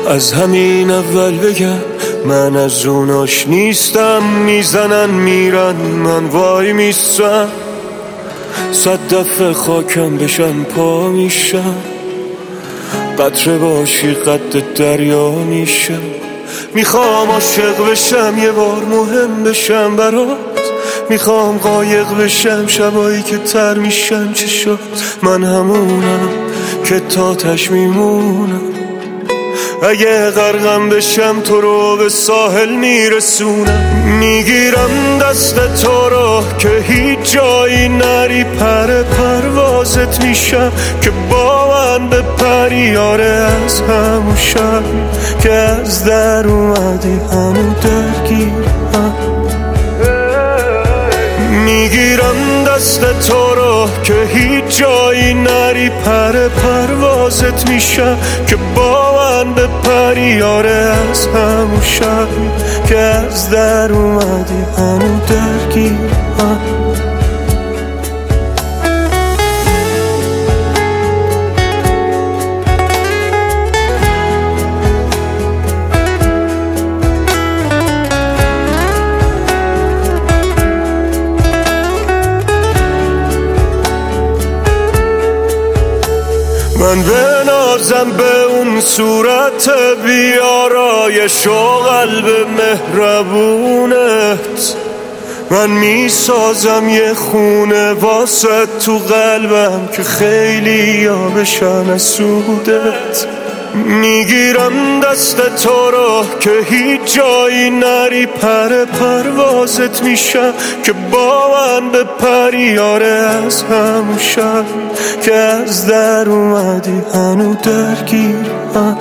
از همین اول بگم من از اوناش نیستم. میزنن میرن من وای میستم، 100 دفعه خاکم بشن پا میشم. قطره باشی قد دریا میشم. میخوام عاشق بشم یه بار مهم بشم برات. میخوام قایق بشم شبایی که تر میشم چشات. من همونم که تاتش میمونم. اگه غرقم بشم تو رو به ساحل میرسونم. میگیرم دست تو رو که هیچ جایی نری. پروازت میشم که با من بپری. آره از همون شب که از در اومدی همون درگیرم. میگیرم دست تو رو که هیچ جایی نری. پروازت میشم که با من بپری. آره از همون شب که از در اومدی همون درگیرم. من بنازم به اون صورت بیارایش و قلب مهربونت. من میسازم یه خونه واسه تو قلبم که خیلی ها بشن از سودت. میگیرم دست تو رو که هیچ جایی نری. پروازت میشم که با من بپری. آره از همون شب که از در اومدی هنو درگیرم.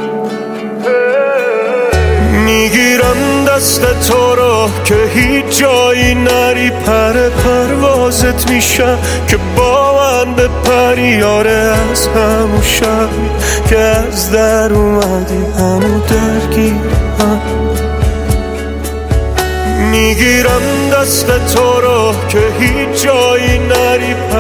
میگیرم دست تو رو که هیچ جایی نری. پروازت میشم که با من بپری. آره از همون شب که از در اومدی هنو درگیرم. میگیرم دست تو رو که هیچ جایی نری.